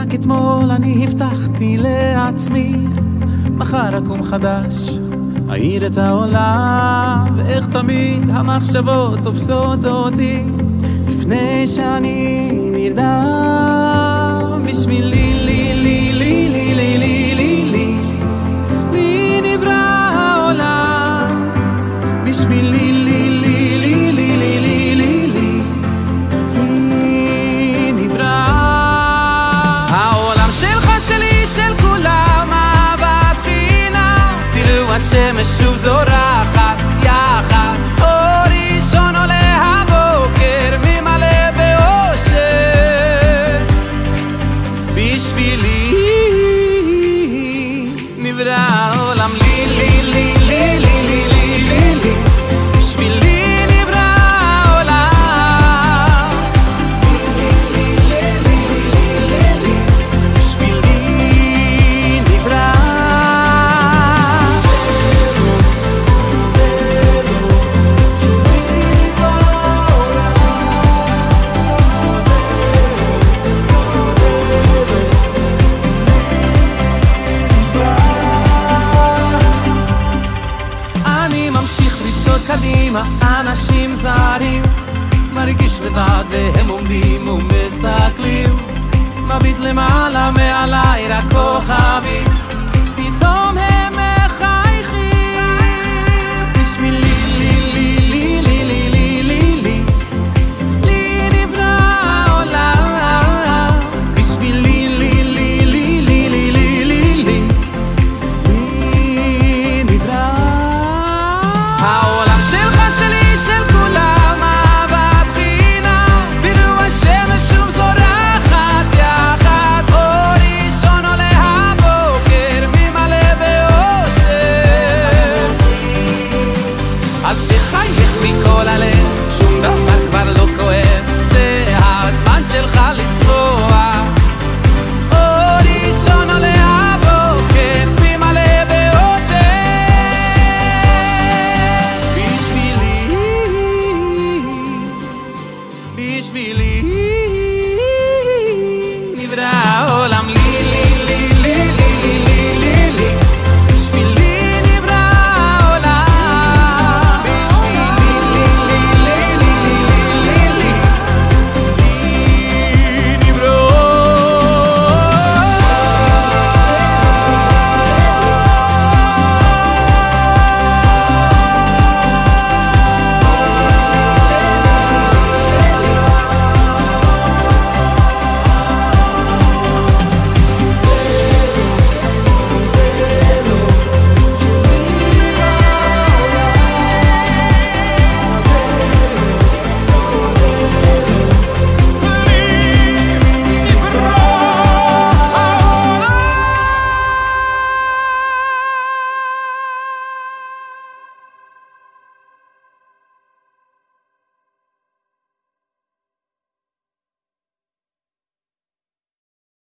רק אתמול אני הבטחתי לעצמי, מחר אקום חדש, אעיר את העולם, ואיך תמיד המחשבות תופסות אותי לפני שאני נרדם. בשבילי לי לי לי לי לי לי לי לי לי נברא העולם, בשבילי לי לי לי לי לי לי לי לי לי נברא העולם שלך שלי של כולם, אהבת חינם. תראו השמש שוב זורחת יחד, אור ראשון עולה הבוקר ממלא באושר. בשבילי נברא העולם, לי לי לי לי לי לי לי לי לי בשבילי נברא העולם, בשבילי נברא. קדימה, אנשים זרים, מרגיש לבד והם עומדים ומסתכלים, מביט למעלה מעליי רק כוכבים,